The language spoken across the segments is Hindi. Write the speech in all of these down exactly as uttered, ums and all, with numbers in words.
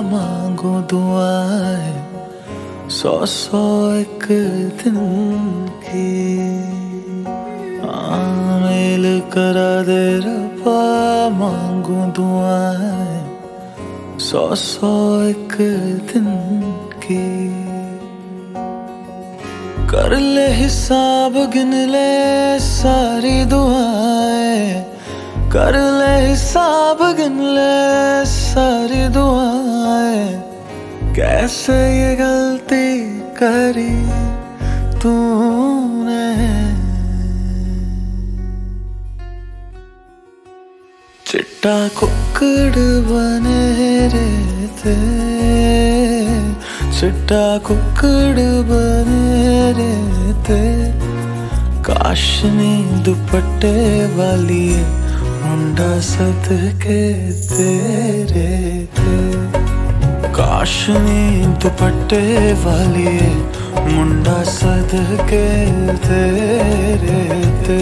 मांगो दुआएं सौ सौ एक दिन की। मेल करा दे रब्बा मांगो दुआएं सौ सौ एक दिन की। कर ले हिसाब गिन ले सारी दुआएं, कर ले हिसाब गिन ले सारी दुआएं। कैसे ये गलती करी तूने, चिट्टा कुक्कड़ बने रहते, चिट्टा कुक्कड़ बने रहते। काशनी दुपट्टे वाली मुंडा सदके तेरे थे। काशनी दुपट्टे वाली मुंडा सदके तेरे थे।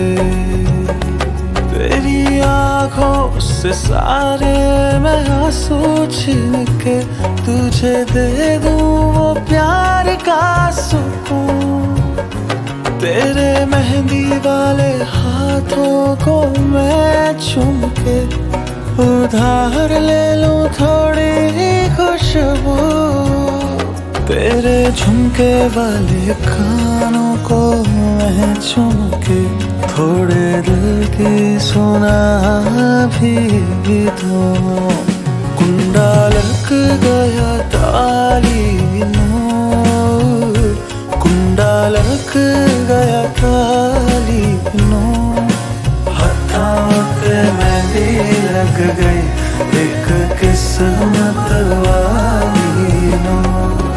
तेरी आँखों से सारे मैं आंसू छीन के तुझे दे दूं वो प्यार का सुकून। तेरे मेहंदी वाले हाथों को मैं चूम के उधार ले लूं थोड़ी ही खुशबू। तेरे झुमके वाले कानों को मैं चूम के थोड़े दिल की सुना भी दूं। कुंडा लग गया ताली नूर, कुंडा लग गया ताली नूर। हाथों पे मेहंदी लग गई एक किस्मत वाली नूर।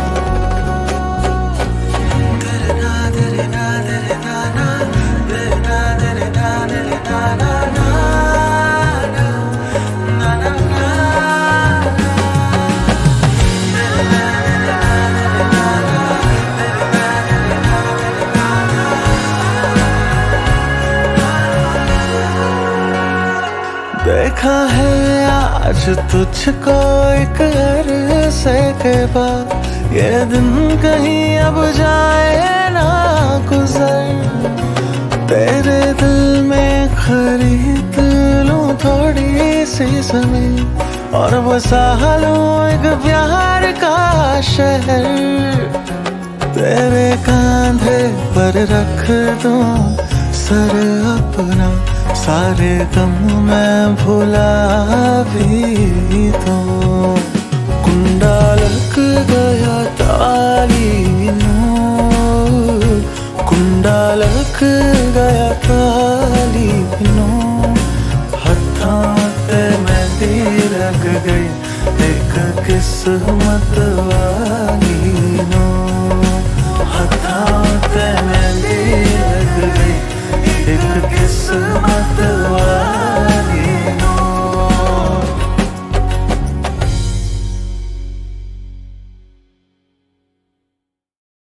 देखा है आज तुझको एक अरसे के बाद, ये दिन कहीं अब जाए ना गुजर। तेरे दिल में खरीद लूं थोड़ी सी जमीन और बसा लूं एक प्यार का शहर। तेरे कांधे पर रख दूं सर अपना, सारे गम मैं भुला भी दूं। कुंडा लग गया ताली नूर, कुंडा लग गया ताली नूर। हाथों पे मेहंदी लग गई एक किस्मत वाली।